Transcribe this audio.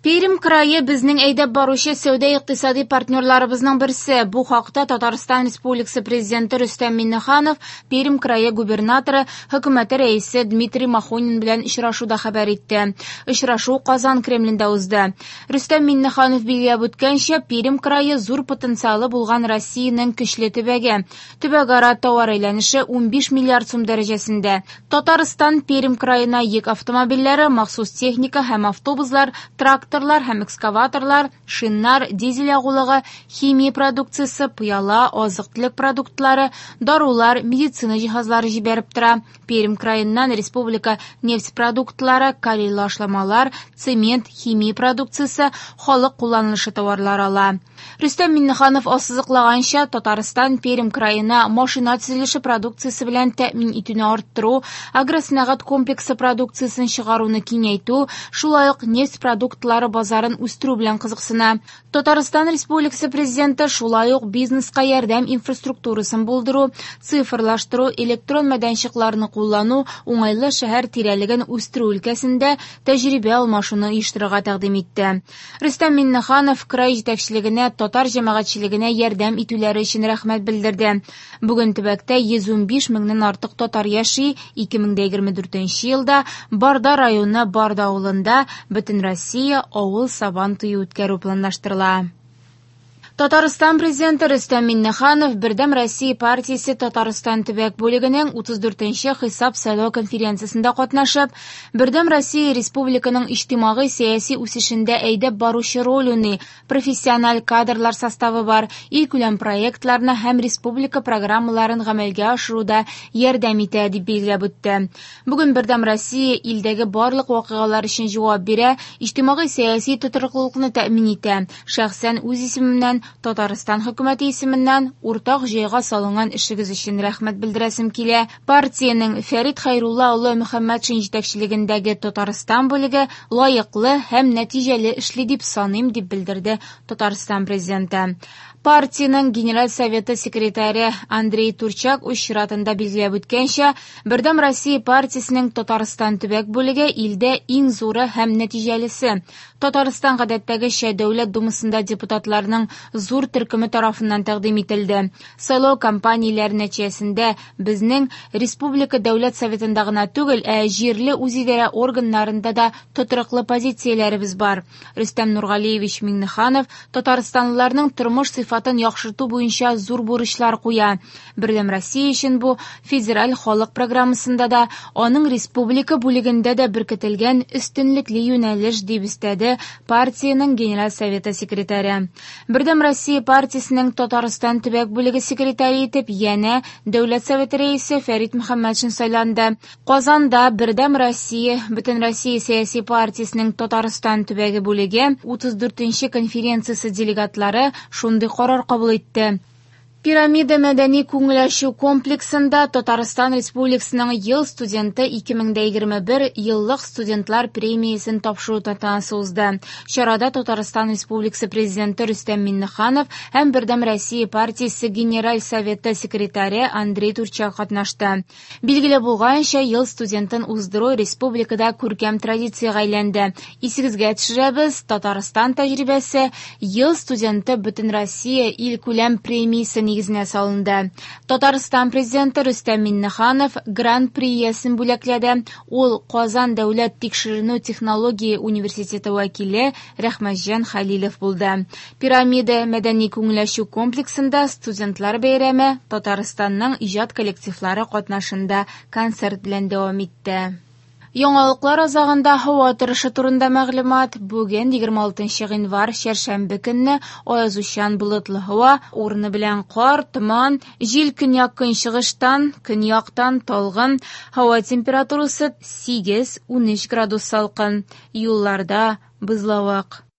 Пермь крайы безнең әйдәп баручы сәүдә-икътисади партнерларыбызның берсе. Бу хакта Татарстан Республикасы Президенты Рөстәм Миңнеханов Пермь крайы губернаторы, хөкүмәте рәисе Дмитрий Махонин белән очрашуда хәбәр итте. Очрашу Казан Кремлендә узды. Рөстәм Миңнеханов билгеләп үткәнчә, Пермь крайы зур потенциалы булган Россиянең көчле төбәге. Төбәгара товар әйләнеше 15 миллиард сум дәрәҗәсендә. Татарстан Пермь краена йөк автомобильләре, махсус техника һәм автобуслар, тракторлар һәм экскаваторлар, шиннар, дизель ягулыгы, химия продукциясе, пыяла, азык-төлек продуктлары, дарулар, медицина җиһазлары җибәреп тора. Пермь краеннан республика нефть продуктлары, калийлы ашламалар, цемент, химия продукциясе, халык кулланышы товарлар ала. Рөстәм Миңнеханов ассызыклаганча, Татарстан Пермь краена машина төзелеше продукциясе белән тәэмин итүне арттыру, агросәнәгать комплексы продукциясын чыгаруны киңәйтү, шулай ук нефть продуктлары базарын үстерү белән кызыксына. Татарстан Республикасы Президенты шулай ук бизнеска ярдәм инфраструктурасын булдыру, цифрлаштыру, электрон мәйданчыкларны куллану, уңайлы шәһәр тирәлеген үстерү өлкәсендә тәҗрибә алмашуны оештырырга тәкъдим итте. Рөстәм Миңнеханов край җитәкчелегенә, татар җәмәгатьчелегенә ярдәм итүләре өчен рәхмәт белдерде. Бүген төбәктә 115 меңнән артык татар яши. 2024 елда Барда районы Барда авылында Бөтен Россия авыл сабан туе үткәрү планлаштырыла. Татарстан Президенты Рөстәм Миңнеханов Бердәм Россия партиясе Татарстан төбәк бүлегенең 34нче хисап сайлау конференциясендә катнашып, Бердәм Россия Республиканың иҗтимагый сәяси үсешендә әйдәп баручы роль уйный, профессиональ кадрлар составы бар, илкүләм проектларны һәм республика программаларын гамәлгә ашыруда ярдәм итә дип билгеләп үтте. Бүген Бердәм Россия илдәге барлык вакыйгалар өчен җавап бирә, иҗтимагый сәяси тотрыклыкны тәэмин итә. Шәхсән үз исемемнән, Татарстан хөкүмәте исеменнән уртак җайга салынган эшегез өчен рәхмәт белдерәсем килә. Партиянең Фәрит Хәйрулла улы Мөхәммәтшин җитәкчелегендәге Татарстан бүлеге лаеклы һәм нәтиҗәле эшли дип саныйм, дип белдерде Татарстан президенты. Партиянең Генераль советы секретаре Андрей Турчак үз чиратында билгеләп үткәнчә, Бердәм Россия партиясенең Татарстан төбәк бүлеге илдә иң зуры һәм нәтиҗәлесе. Татарстан гадәттәгечә Дәүләт Думасында депутатларның зур төркеме тарафыннан тәкъдим ителде. Сайлау кампанияләре нәтиҗәсендә безнең Республика Дәүләт Советында гына түгел, җирле үзидарә органнарында да тотрыклы позицияләребез бар. Рөстәм Нургалиевич Миңнеханов Татарстанлыларның тормыш сыйфатын яхшырту буенча зур бурычлар куя. Бердәм Россия өчен бу федераль халык программасында да, аның республика бүлегендә дә беркетелгән өстенлекле юнәлеш, дип өстәде партиянең Генераль советы секретаре. Бердәм Россия партиясенең Татарстан төбәк бүлеге секретаре итеп янә Дәүләт советы рәисе Фәрит Мөхәммәтшин сайланды. Казанда Бердәм Россия, Бөтен Россия сәяси партиясенең Татарстан төбәге бүлеге 34нче конференциясе делегатлары шундый карар кабул итте. Пирамида мәдәни күңел ачу комплексында Татарстан Республикасының ел студенты 2021 еллык студентлар премиясын тапшыру тантанасы узды. Чарада Татарстан Республикасы Президенты Рөстәм Миңнеханов һәм Бердәм Россия партиясе Генераль советы секретаре Андрей Турчак катнашты. Билгеле булганча, ел студентын уздыру республикада күркәм традициягә әйләнде. Исегезгә төшерәбез, Татарстан тәҗрибәсе ел студенты Бөтен Россия илкүләм премиясы нигезенә салынды. Татарстан президенты Рөстәм Миңнеханов Гран-при иясен бүләкләде. Ул Казан дәүләт тикшеренү технология университеты вәкиле Рәхмәтҗан Хәлилов булды. Пирамида мәдәни күңел ачу комплексында студентлар бәйрәме Татарстанның иҗат коллективлары катнашында концерт белән дәвам итте. Яңалыклар азагында һава торышы турында мәгълүмат. Бүген 26 гыйнвар чәршәмбе көнне аязучан болытлы һава, урыны белән кар, томан, җил көньяк-көнчыгыштан, көньяктан талгын, һава температурасы 8-13 градус салкын. Юлларда бозлавык.